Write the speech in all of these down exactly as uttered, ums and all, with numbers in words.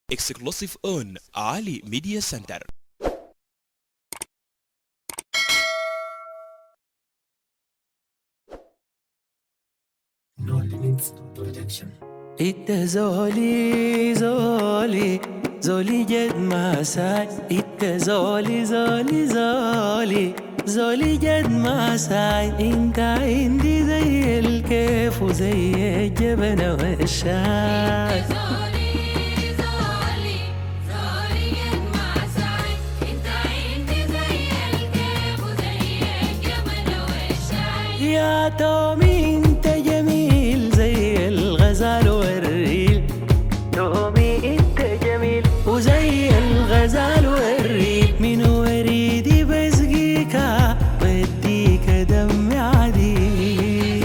Exclusive on Ali Media Center. No limits production. انت زولي زولي زولي جد ما ساي. انت زولي زولي زولي زولي جد ما ساي. انت عندي زي الكيف وزي الجبن والشاي. يا تومي انت جميل زي الغزال والريل. تومي انت جميل وزي الغزال والريل. من وريدي بسقيكا بديك دم عديل.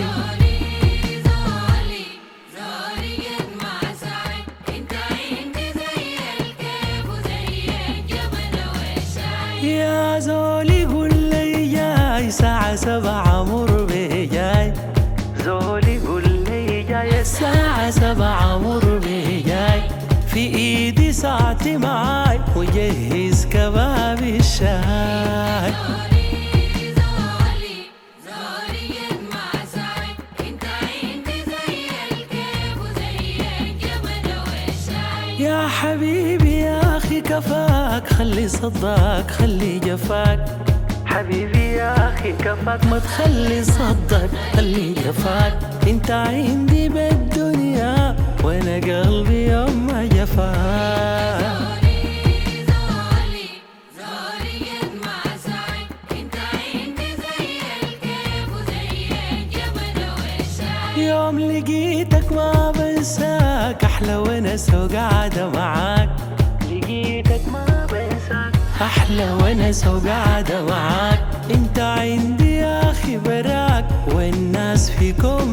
زولي زولي زولي قد ما ساي. انت عندي زي الكيف وزي الجبل والشاي. يا زولي قول لي جاي ساعة سبعة مر بجاي. زولي قول لي جاي الساعة سبعة مر بجاي. في ايدي ساعتي معاي وجهز كباب الشاي. زولي زولي زولي قد ما ساي. انت عندي زي الكيف وزي الجبل والشاي. يا حبيبي يا اخي كفاك خلي صداك خلي جفاك. حبيبي يا اخي كفاك ما تخلي صدك خلي جفاك. انت عندي بالدنيا وانا قلبي يوم ما جفاك. زولي زولي زولي قد ما ساي. انت عندي زي الكيف وزي الجبل والشاي. يوم لقيتك ما بنساك احلى ونس وقعدة معاك. لقيتك ما بنساك احلى ونس وقعدة معاك. انت عندي يا اخي براك والناس فيكم